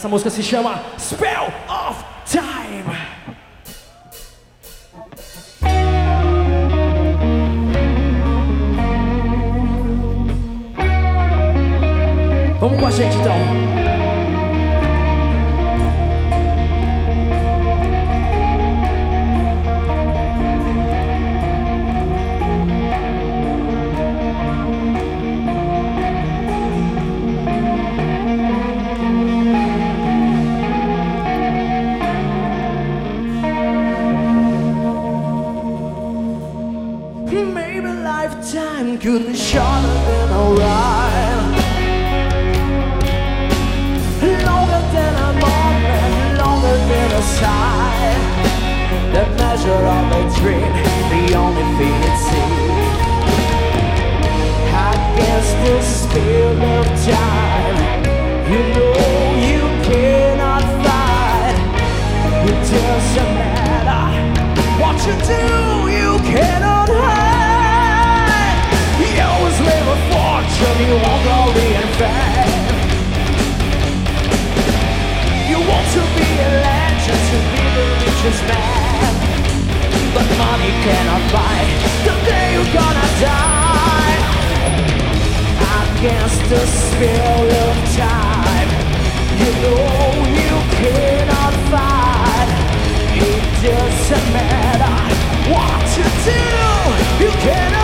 Essa música se chama Spell of Time. Vamos com a gente então. Maybe lifetime could be shorter than a while, longer than a moment, longer than a sigh. The measure of a dream, the only thing it seems. Against the spill of time, you know you cannot fight. It doesn't matter what you do, you cannot hide. You always live a fortune, you want glory and fame. You want to be a legend, to be the richest man, but money cannot buy the day you're gonna die. Against the spill of time, you know you cannot fight. It doesn't matter what you do, you cannot